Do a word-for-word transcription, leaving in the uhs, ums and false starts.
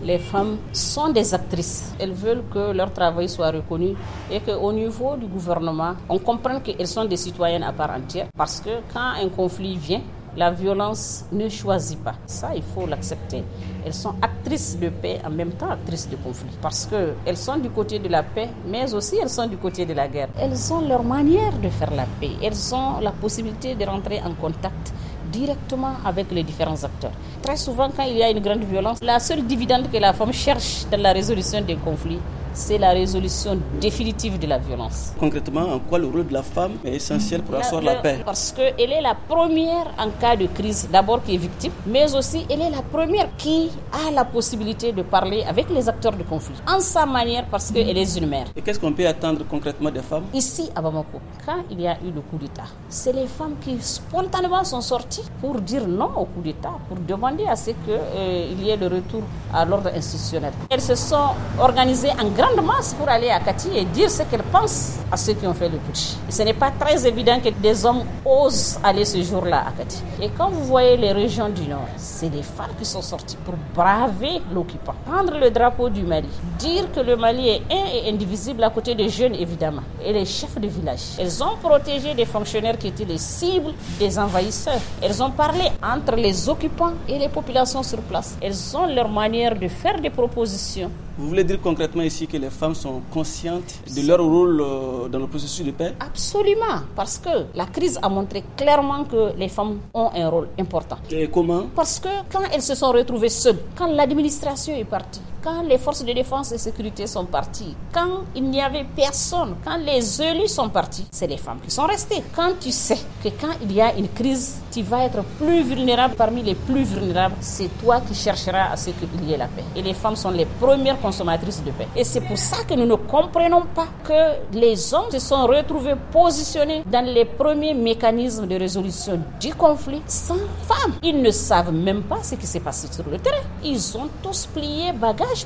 les femmes sont des actrices. Elles veulent que leur travail soit reconnu et qu'au niveau du gouvernement, on comprenne qu'elles sont des citoyennes à part entière. Parce que quand un conflit vient, la violence ne choisit pas. Ça, il faut l'accepter. Elles sont actrices de paix, en même temps actrices de conflit. Parce qu'elles sont du côté de la paix, mais aussi elles sont du côté de la guerre. Elles ont leur manière de faire la paix. Elles ont la possibilité de rentrer en contact directement avec les différents acteurs. Très souvent, quand il y a une grande violence, la seule dividende que la femme cherche dans la résolution des conflits, c'est la résolution définitive de la violence. Concrètement, en quoi le rôle de la femme est essentiel pour asseoir la, la paix? Parce qu'elle est la première en cas de crise, d'abord qui est victime, mais aussi elle est la première qui a la possibilité de parler avec les acteurs de conflit, en sa manière parce qu'elle est une mère. Et qu'est-ce qu'on peut attendre concrètement des femmes? Ici, à Bamako, quand il y a eu le coup d'État, c'est les femmes qui spontanément sont sorties pour dire non au coup d'État, pour demander à ce qu'il euh, y ait le retour à l'ordre institutionnel. Elles se sont organisées en grande masse pour aller à Kati et dire ce qu'elles pensent à ceux qui ont fait le putsch. Ce n'est pas très évident que des hommes osent aller ce jour-là à Kati. Et quand vous voyez les régions du Nord, c'est des femmes qui sont sorties pour braver l'occupant, prendre le drapeau du Mali, dire que le Mali est un et indivisible à côté des jeunes évidemment, et les chefs de village. Elles ont protégé des fonctionnaires qui étaient les cibles des envahisseurs. Elles ont parlé entre les occupants et les populations sur place. Elles ont leur manière de faire des propositions. Vous voulez dire concrètement ici que les femmes sont conscientes de leur rôle dans le processus de paix? Absolument, parce que la crise a montré clairement que les femmes ont un rôle important. Et comment? Parce que quand elles se sont retrouvées seules, quand l'administration est partie, quand les forces de défense et sécurité sont parties, quand il n'y avait personne, quand les élus sont partis, c'est les femmes qui sont restées. Quand tu sais que quand il y a une crise, tu vas être plus vulnérable parmi les plus vulnérables, c'est toi qui chercheras à ce qu'il y ait la paix. Et les femmes sont les premières consommatrices de paix. Et c'est pour ça que nous ne comprenons pas que les hommes se sont retrouvés positionnés dans les premiers mécanismes de résolution du conflit sans femmes. Ils ne savent même pas ce qui s'est passé sur le terrain. Ils ont tous plié bagages